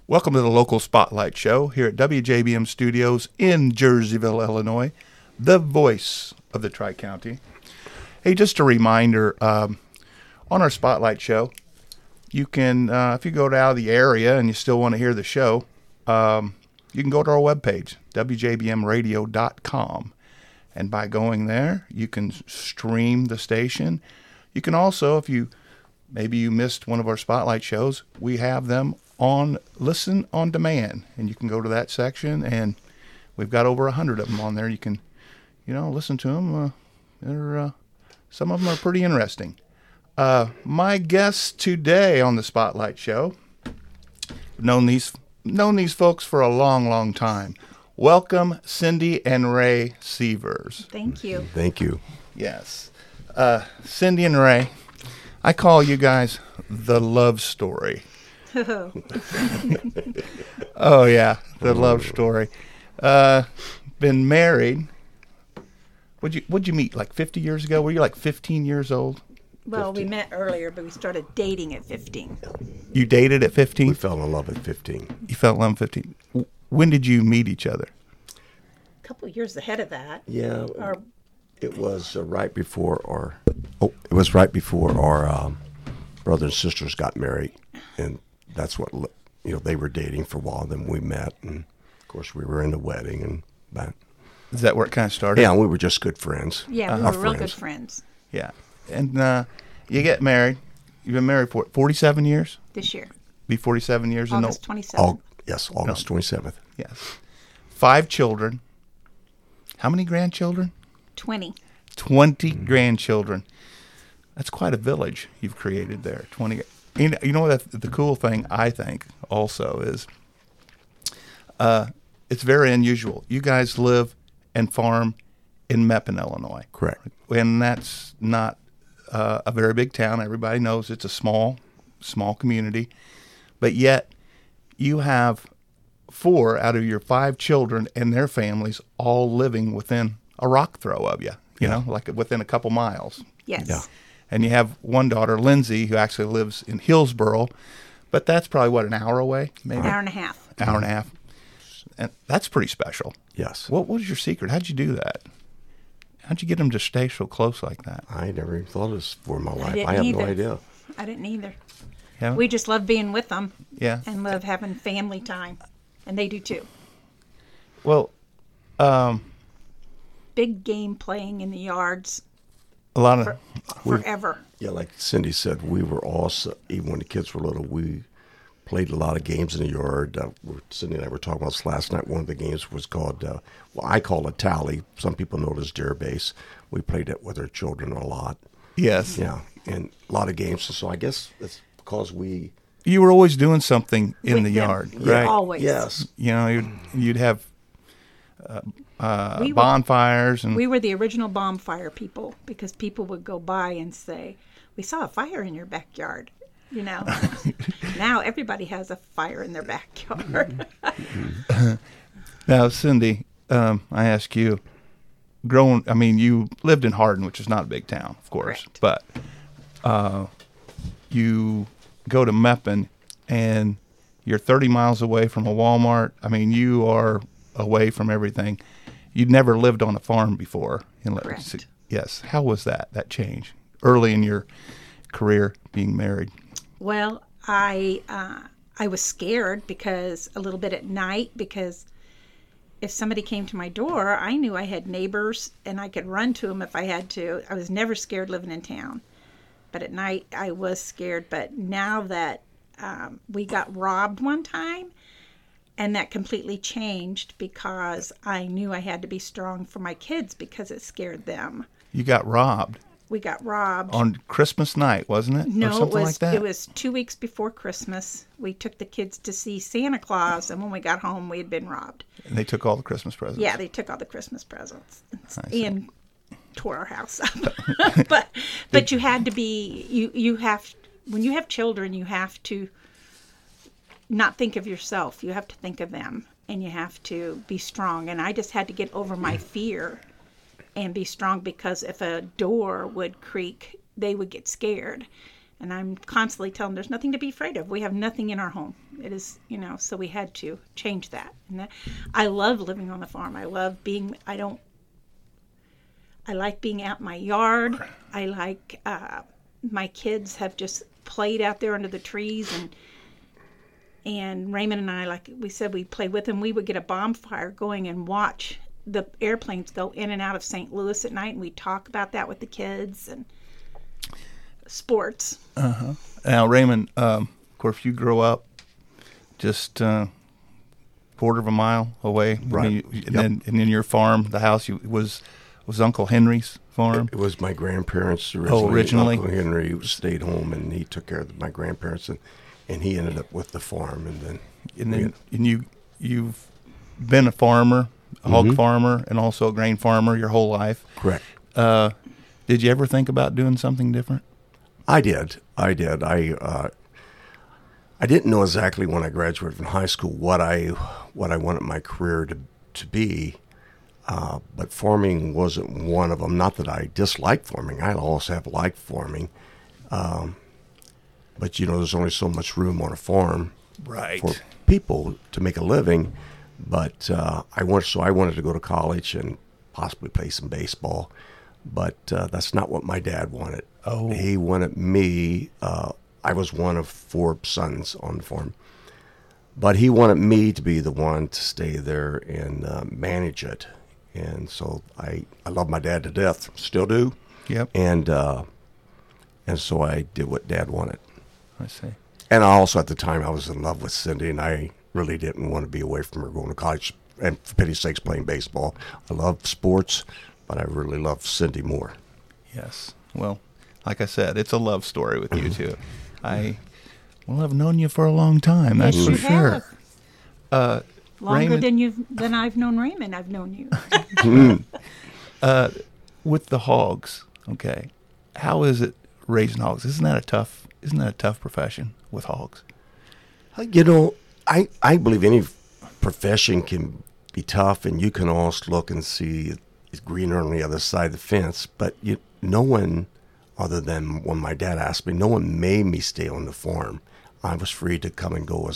Welcome to the Local Spotlight Show here at WJBM Studios in Jerseyville, Illinois, the voice of the Tri-County. Hey, just a reminder, on our Spotlight Show, you can, if you go out of the area and you still want to hear the show, you can go to our webpage, wjbmradio.com. And by going there, you can stream the station. You can also, if maybe you missed one of our Spotlight shows, we have them on Listen on Demand. And you can go to that section, and we've got over 100 of them on there. You can, listen to them. Some of them are pretty interesting. My guests today on the Spotlight Show, known these folks for a long, long time. Welcome, Cindy and Ray Sievers. Thank you. Thank you. Yes. Cindy and Ray, I call you guys the love story. Oh, yeah, the love story. Been married. What'd you meet, like 50 years ago? Were you like 15 years old? Well, 15. We met earlier, but we started dating at 15. You dated at 15? We fell in love at 15. You fell in love at 15. When did you meet each other? A couple of years ahead of that. Yeah, it was right before our brother and sisters got married, and that's what they were dating for a while. Then we met, and of course we were in the wedding, and that. Is that where it kind of started? Yeah, we were just good friends. Yeah, we were real good friends. Yeah, and you get married. You've been married for 47 years. This year. Be 47 years. August 27th. Yes, August 27th. Yes. 5 children. How many grandchildren? 20. 20 grandchildren. That's quite a village you've created there. 20. You know what the cool thing I think also is, it's very unusual. You guys live and farm in Meppen, Illinois. Correct. And that's not a very big town. Everybody knows it's a small community. But yet you have 4 out of your 5 children and their families all living within a rock throw of you, like within a couple miles. Yes. Yeah. And you have one daughter, Lindsay, who actually lives in Hillsboro, but that's probably, an hour away? Maybe? An hour and a half. Hour and a half. And that's pretty special. Yes. What was your secret? How'd you do that? How'd you get them to stay so close like that? I never even thought of this before in my life. I have either. no idea. I didn't either. Yeah. We just love being with them. Yeah. And love having family time. And they do too. Well, big game playing in the yards. A lot of forever. Yeah, like Cindy said, we were also, even when the kids were little, we played a lot of games in the yard. Cindy and I were talking about this last night. One of the games was called, I call it tally. Some people know it as dare base. We played it with our children a lot. Yes. Yeah, and a lot of games. So I guess it's because you were always doing something in the yard, right? Yeah, always. Yes. You'd have bonfires. And we were the original bonfire people, because people would go by and say, we saw a fire in your backyard. Now everybody has a fire in their backyard. Now, Cindy, I ask you, you lived in Hardin, which is not a big town, of course. Correct. But you go to Meppen, and you're 30 miles away from a Walmart. You are away from everything. You'd never lived on a farm before. Correct. Yes. How was that change early in your career being married? Well, I was scared a little bit at night, because if somebody came to my door, I knew I had neighbors and I could run to them if I had to. I was never scared living in town. But at night, I was scared. But now that we got robbed one time, and that completely changed, because I knew I had to be strong for my kids, because it scared them. You got robbed? We got robbed. On Christmas night, wasn't it? No, or something like that? It was 2 weeks before Christmas. We took the kids to see Santa Claus, and when we got home, we had been robbed. And they took all the Christmas presents? Yeah, they took all the Christmas presents. And tore our house up. but you had to be, when you have children, you have to not think of yourself. You have to think of them, and you have to be strong. And I just had to get over my fear and be strong, because if a door would creak, they would get scared. And I'm constantly telling them there's nothing to be afraid of. We have nothing in our home. It is, so we had to change that. And I love living on the farm. I love being, I like being out in my yard. I like, my kids have just played out there under the trees, and Raymond and I, like we said, we played with them. We would get a bonfire going and watch the airplanes go in and out of St. Louis at night, and we talk about that with the kids and sports. Now, Raymond, of course, you grew up just quarter of a mile away, Right. And then your farm, the house, was Uncle Henry's farm. It was my grandparents originally. Originally? Uncle Henry stayed home, and he took care of my grandparents, and he ended up with the farm. And You've been a farmer, a hog farmer, and also a grain farmer your whole life. Correct. Did you ever think about doing something different? I did. I didn't know exactly when I graduated from high school what I wanted my career to be, but farming wasn't one of them. Not that I disliked farming. I also have liked farming, but there's only so much room on a farm Right. for people to make a living. But I wanted to go to college and possibly play some baseball, but that's not what my dad wanted. Oh. He wanted me. I was one of 4 sons on the farm, but he wanted me to be the one to stay there and manage it. And so I love my dad to death, still do. Yep. And so I did what Dad wanted. I see. And I also, at the time, I was in love with Cindy, and I really didn't want to be away from her going to college and, for pity's sakes, playing baseball. I love sports, but I really love Cindy more. Yes. Well, like I said, it's a love story with you two. I've known you for a long time. That's Yes, for you sure. have. Longer Raymond? than I've known Raymond. I've known you. With the hogs, okay, how is it raising hogs? Isn't that a tough profession with hogs? I believe any profession can be tough, and you can always look and see it's greener on the other side of the fence, but no one, other than when my dad asked me, no one made me stay on the farm. I was free to come and go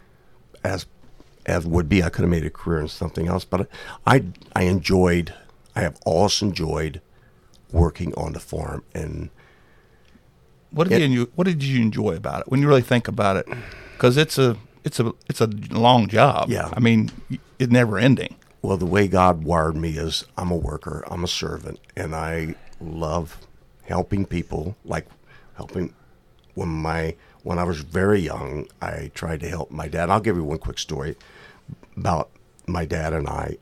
as would be. I could have made a career in something else, but I have always enjoyed working on the farm. And What did you enjoy about it when you really think about it? Because it's a long job. Yeah. I mean, it's never ending. well, the way God wired me is I'm a worker, I'm a servant, and I love helping people. Like helping when I was very young, I tried to help my dad. I'll give you one quick story about my dad and I.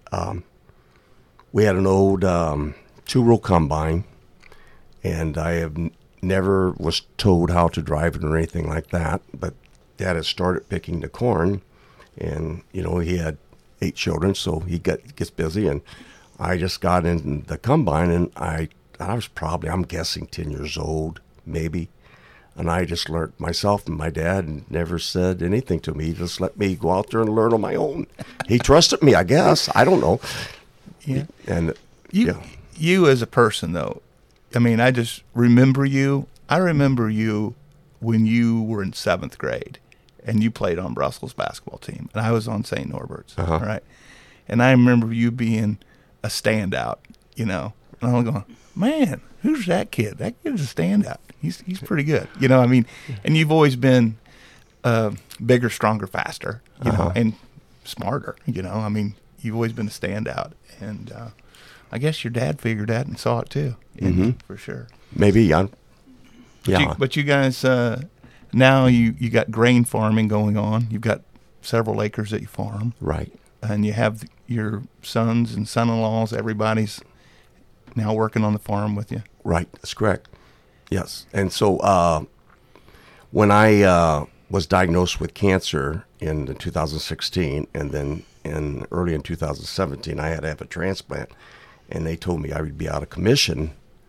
We had an old 2-row combine, and I have never was told how to drive it or anything like that. But Dad had started picking the corn, and he had 8 children, so he gets busy, and I just got in the combine, and I was probably, I'm guessing, 10 years old, maybe. And I just learned myself, and my dad never said anything to me. He just let me go out there and learn on my own. He trusted me, I guess. I don't know. Yeah. And you as a person, though, I mean, I just remember you. I remember you when you were in 7th grade, and you played on Brussels basketball team, and I was on St. Norbert's, Uh-huh. right? And I remember you being a standout, and I'm going, man, who's that kid? That kid's a standout. He's pretty good, I mean, and you've always been bigger, stronger, faster, Uh-huh. and smarter, I mean, you've always been a standout, and I guess your dad figured that and saw it too, for sure. maybe, yeah. But you guys, now you got grain farming going on. You've got several acres that you farm, Right. and you have your sons and son-in-laws. Everybody's now working on the farm with you. Right, that's correct. Yes. And so when I was diagnosed with cancer in 2016, and then early in 2017, I had to have a transplant, and they told me I would be out of commission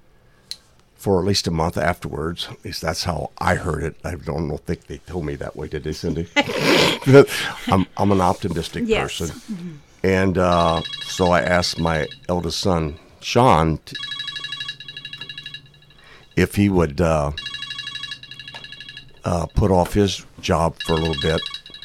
for at least a month afterwards. At least that's how I heard it. I don't think they told me that way, did they, Cindy? I'm an optimistic Yes. person. And so I asked my eldest son, Sean, if he would put off his job for a little bit.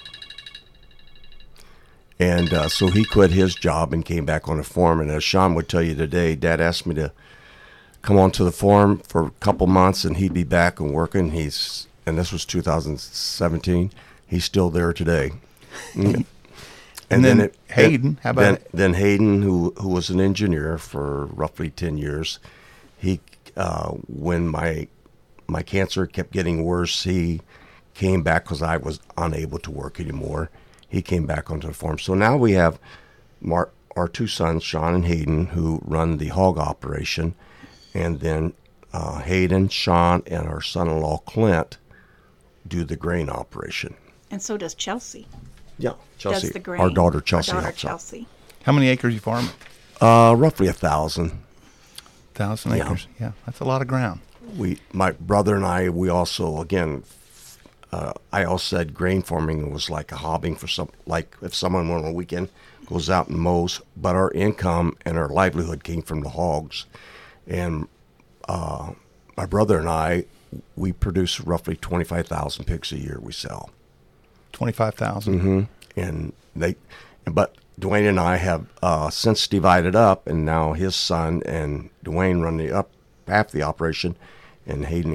And so he quit his job and came back on the farm. And as Sean would tell you today, Dad asked me to come onto the farm for a couple months, and he'd be back and working. And this was 2017. He's still there today. And then Hayden, how about it? Then Hayden, who was an engineer for roughly 10 years, he when my cancer kept getting worse, he came back because I was unable to work anymore. He came back onto the farm. So now we have our two sons, Sean and Hayden, who run the hog operation, and then Hayden, Sean, and our son-in-law Clint do the grain operation. And so does Chelsea. Yeah, Chelsea. Does the grain. Our daughter Chelsea. Chelsea. How many acres you farm? Roughly 1,000. 1,000 acres. Yeah, that's a lot of ground. My brother and I, we also, again, I also said grain farming was like a hobby for like if someone on a weekend goes out and mows, but our income and our livelihood came from the hogs. And my brother and I, we produce roughly 25,000 pigs a year we sell. 25,000. Mm-hmm. But Dwayne and I have since divided up, and now his son and Dwayne run half the operation, and Hayden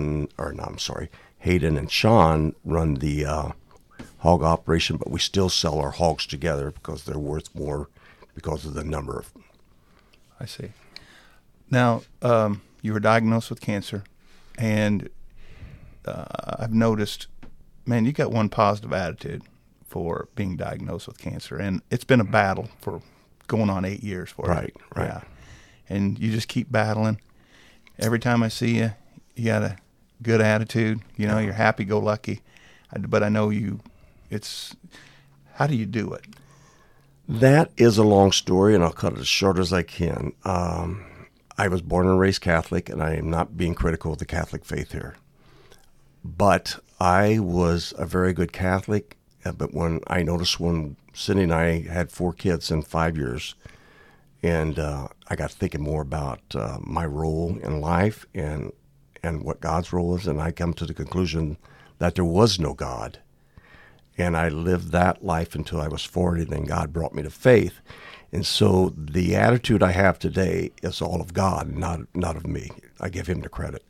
and Sean run the hog operation, but we still sell our hogs together because they're worth more because of the number of. I see. Now, you were diagnosed with cancer, and I've noticed, man, you got one positive attitude for being diagnosed with cancer, and it's been a battle for going on 8 years for you. Right. Yeah. And you just keep battling. Every time I see you, you got a good attitude. You know, you're happy-go-lucky. But I know how do you do it? That is a long story, and I'll cut it as short as I can. I was born and raised Catholic, and I am not being critical of the Catholic faith here. But I was a very good Catholic, but when I noticed when Cindy and I had 4 kids in 5 years, and I got thinking more about my role in life and what God's role is, and I come to the conclusion that there was no God. And I lived that life until I was 40, and then God brought me to faith. And so the attitude I have today is all of God, not of me. I give him the credit.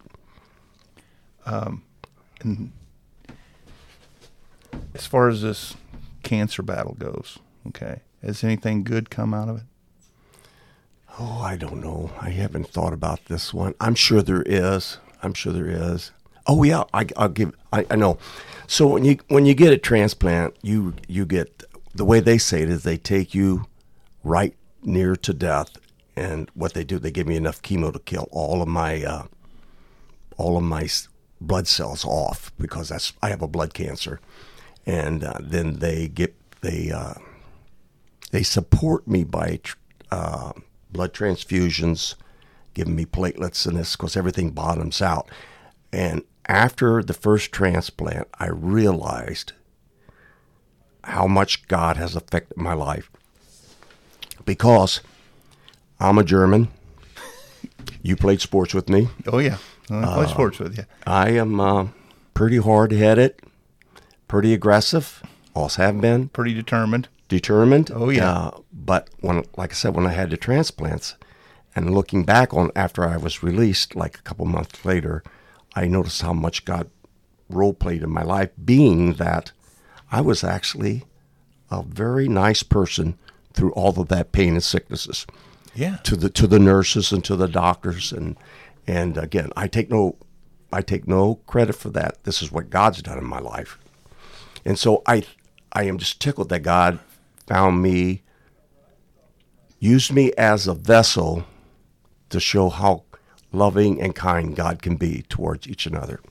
And as far as this cancer battle goes, okay, has anything good come out of it? Oh, I don't know. I haven't thought about this one. I'm sure there is. Oh yeah, I know. So when you get a transplant, you get, the way they say it is they take you right near to death, and what they do, they give me enough chemo to kill all of my blood cells off, because I have a blood cancer, and then they support me by blood transfusions, giving me platelets and this, because everything bottoms out. And after the first transplant, I realized how much God has affected my life. Because I'm a German. You played sports with me. Oh, yeah. I play sports with you. I am pretty hard-headed, pretty aggressive, always have been. Pretty determined. Oh, yeah. But like I said, when I had the transplants, and looking back on after I was released, like a couple months later, I noticed how much God role-played in my life, being that I was actually a very nice person through all of that pain and sicknesses. Yeah. To the nurses and to the doctors, and again, I take no credit for that. This is what God's done in my life. And so I am just tickled that God found me, used me as a vessel to show how loving and kind God can be towards each another.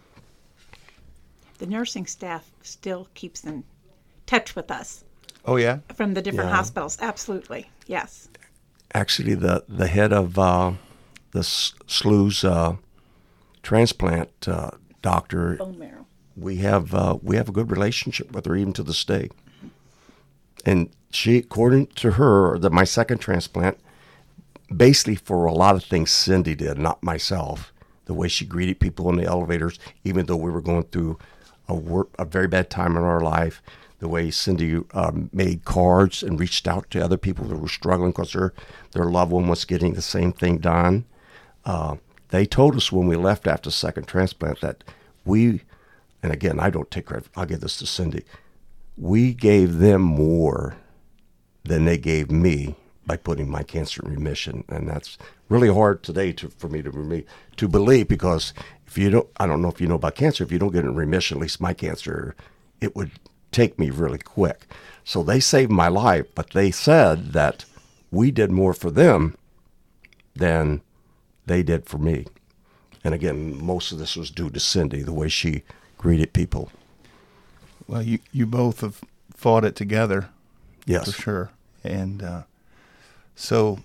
The nursing staff still keeps in touch with us. Oh, yeah? From the different hospitals. Absolutely. Yes. Actually, the head of the SLU's transplant doctor, bone marrow. We have a good relationship with her even to this day. And she, according to her, that my second transplant, basically for a lot of things Cindy did, not myself, the way she greeted people in the elevators, even though we were going through a very bad time in our life, the way Cindy made cards and reached out to other people that were struggling because their loved one was getting the same thing done. They told us when we left after second transplant that and again, I don't take credit, I'll give this to Cindy, we gave them more than they gave me by putting my cancer in remission. And that's really hard today for me to believe, because I don't know if you know about cancer, if you don't get in remission, at least my cancer, it would take me really quick. So they saved my life, but they said that we did more for them than they did for me. And again, most of this was due to Cindy, the way she greeted people. Well, you both have fought it together. Yes. For sure. And so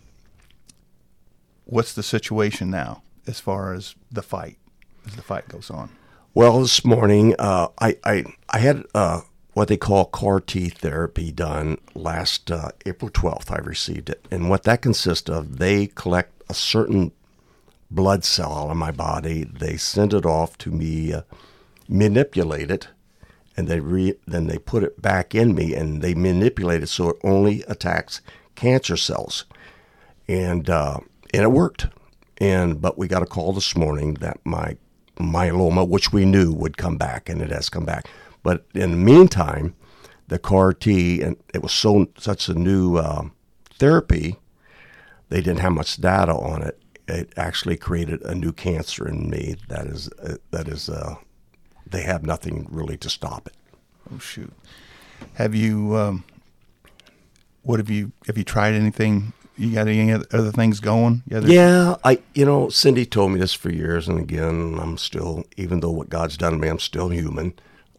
what's the situation now as far as the fight goes on? Well, this morning, I had what they call CAR T therapy done last April 12th. I received it. And what that consists of, they collect a certain blood cell out of my body. They send it off to me, manipulate it, and then they put it back in me, and they manipulate it so it only attacks cancer cells. And it worked. But we got a call this morning that my myeloma, which we knew would come back, and it has come back. But in the meantime, the CAR T, and it was such a new therapy, they didn't have much data on it. It actually created a new cancer in me. That is, they have nothing really to stop it. Oh shoot! Have you? Have you tried anything? You got any other things going? Yeah, Cindy told me this for years, and again, I'm still, even though what God's done to me, I'm still human.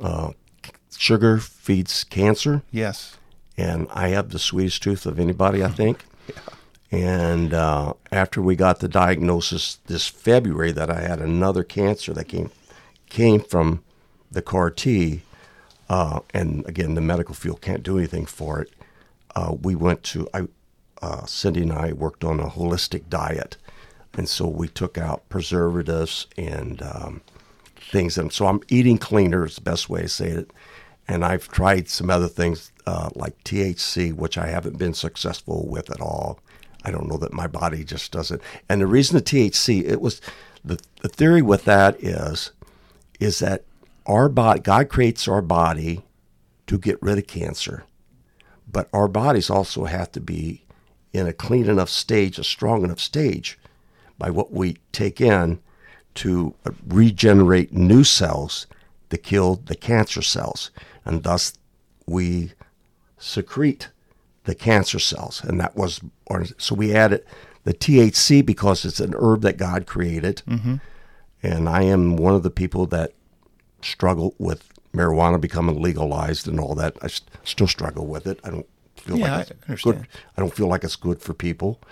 Sugar feeds cancer. Yes. And I have the sweetest tooth of anybody, I think. Yeah. And after we got the diagnosis this February that I had another cancer that came from the CAR T, and again, the medical field can't do anything for it, we went to, Cindy and I worked on a holistic diet. And so we took out preservatives and things. And so I'm eating cleaner is the best way to say it. And I've tried some other things like THC, which I haven't been successful with at all. I don't know that my body just doesn't. And the reason the THC, it was the theory with that is that our body, God creates our body to get rid of cancer, but our bodies also have to be in a clean enough stage, a strong enough stage, by what we take in to regenerate new cells to kill the cancer cells, and thus we secrete the cancer cells. And that was, so we added the THC because it's an herb that God created. Mm-hmm. And I am one of the people that struggle with marijuana becoming legalized and all that. I still struggle with it. I don't feel like it's good. I don't feel like it's good for people.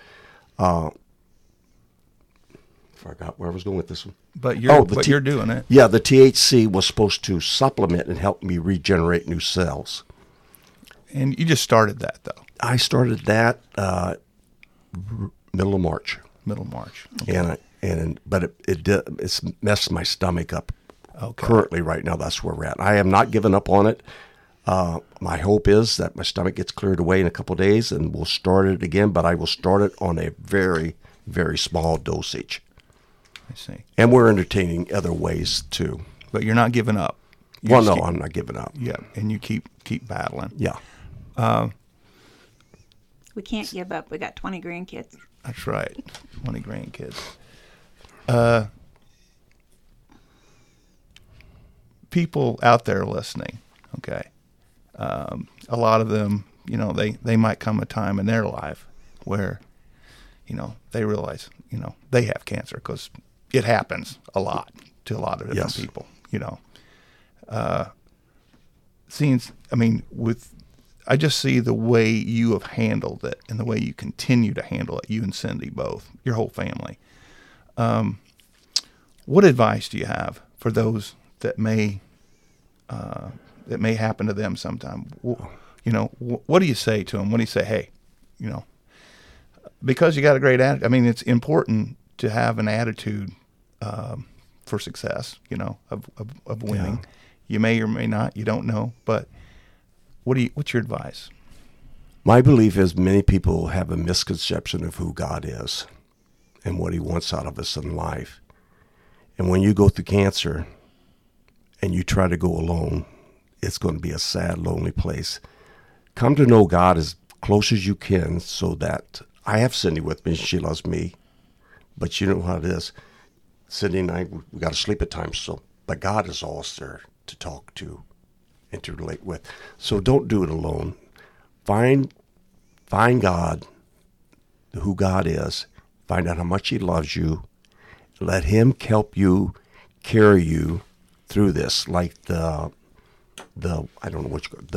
Forgot where I was going with this one. But you're doing it. Yeah, the THC was supposed to supplement and help me regenerate new cells. And you just started that, though. I started that middle of March. Okay. But it's messed my stomach up. Okay. Currently, right now, that's where we're at. I have not given up on it. My hope is that my stomach gets cleared away in a couple of days, and we'll start it again. But I will start it on a very, very small dosage. I see. And we're entertaining other ways too. But you're not giving up. I'm not giving up. Yeah, and you keep battling. Yeah. We can't give up. We got 20 grandkids. That's right, 20 grandkids. People out there listening, okay, a lot of them, they might come a time in their life where, they realize, they have cancer, because it happens a lot to a lot of different people, I just see the way you have handled it and the way you continue to handle it, you and Cindy both, your whole family. What advice do you have for those that may happen to them sometime? What do you say to them? What do you say? Hey, because you got a great attitude. It's important to have an attitude for success, of winning. You may or may not, you don't know, but what's your advice? My belief is many people have a misconception of who God is and what he wants out of us in life. And when you go through cancer and you try to go alone, it's going to be a sad, lonely place. Come to know God as close as you can, so that I have Cindy with me. She loves me. But you know how it is. Cindy and I, we got to sleep at times. But God is always there to talk to and to relate with. So don't do it alone. Find God, who God is. Find out how much he loves you. Let him help you, carry you through this. Like the I don't know what you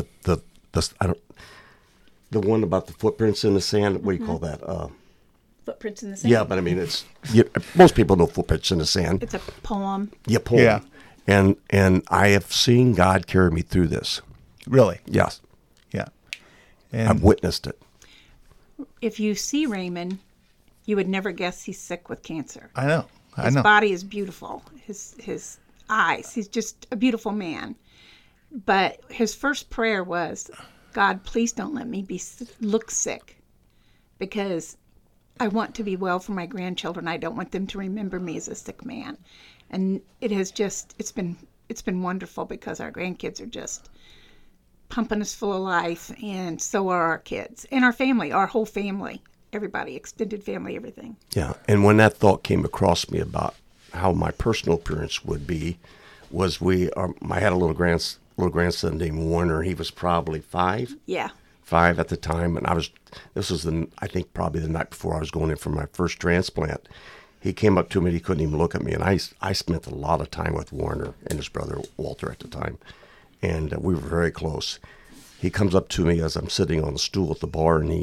the one about the footprints in the sand. What do you call that? Footprints in the sand. Yeah, but I mean, most people know footprints in the sand. It's a poem. Yeah, poem. Yeah. And I have seen God carry me through this. Really? Yes. Yeah. I've And witnessed it. If you see Raymond, you would never guess he's sick with cancer. I know. His body is beautiful. His eyes. He's just a beautiful man. But his first prayer was, God, please don't let me look sick, because I want to be well for my grandchildren. I don't want them to remember me as a sick man. And it's been wonderful, because our grandkids are just pumping us full of life, and so are our kids and our family, our whole family, everybody, extended family, everything. Yeah, and when that thought came across me about how my personal appearance would be, was I had a little grandson named Warner. He was probably 5. Yeah. 5 at the time, and this was I think probably the night before I was going in for my first transplant. He came up to me, he couldn't even look at me, and I spent a lot of time with Warner and his brother Walter at the time, and we were very close. He comes up to me as I'm sitting on the stool at the bar, and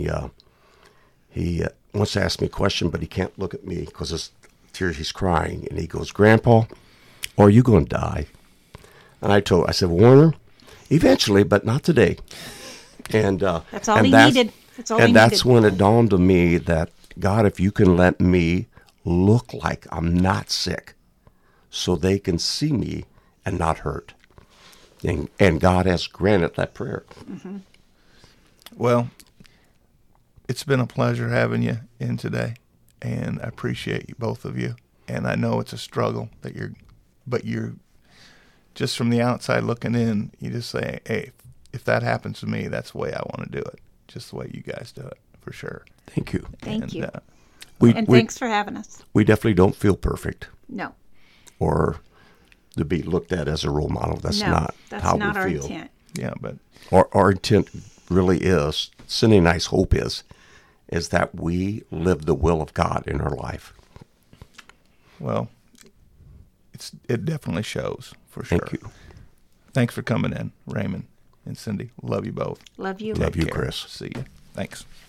he wants to ask me a question, but he can't look at me because his tears, he's crying, and he goes, "Grandpa, are you going to die?" And I said, "Warner, eventually, but not today." And that's all he needed. That's when it dawned on me that, God, if you can let me look like I'm not sick, so they can see me and not hurt. And God has granted that prayer. Mm-hmm. Well, it's been a pleasure having you in today, and I appreciate you, both of you. And I know it's a struggle but you're just from the outside looking in, you just say, hey, if that happens to me, that's the way I want to do it. Just the way you guys do it, for sure. Thank you. Thank you. And thanks for having us. We definitely don't feel perfect. No. Or to be looked at as a role model. That's not how we feel. That's not our intent. Yeah, but Our intent really is, Cindy and I's hope is that we live the will of God in our life. well, it definitely shows, for sure. Thank you. Thanks for coming in, Raymond and Cindy. Love you both. Love you. Love you, Take care. Chris. See you. Thanks.